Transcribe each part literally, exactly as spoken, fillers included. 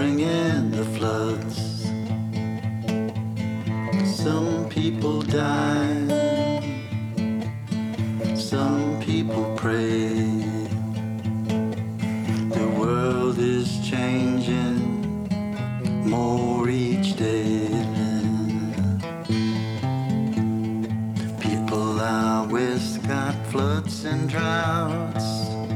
bring in the floods. Some people die, some people pray. The world is changing more each day. People out west got floods and droughts.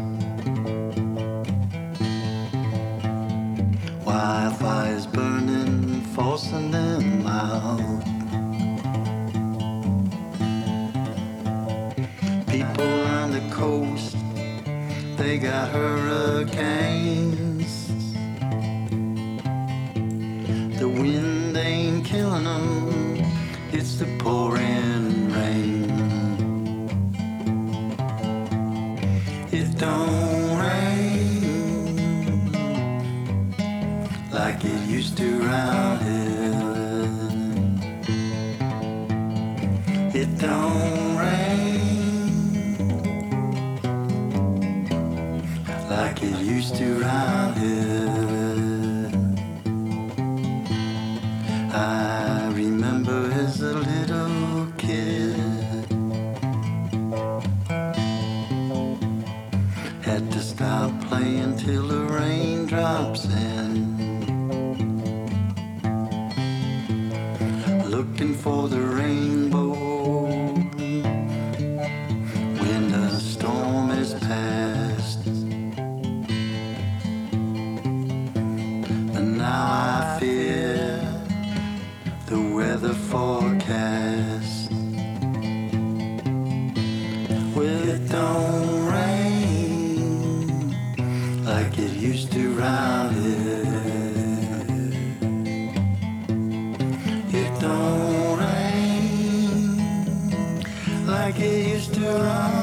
Wildfires burning, forcing them out. People on the coast, they got hurricanes. The wind ain't killing them, it's the pouring rain. It don't rain like it used to round here. It don't rain like it used to round here. I remember as a little kid, had to stop playing till the rain drops in, looking for the rainbow when the storm is past. And now I fear the weather forecast. Well, it don't rain like it used to round here. It don't rain like it used to round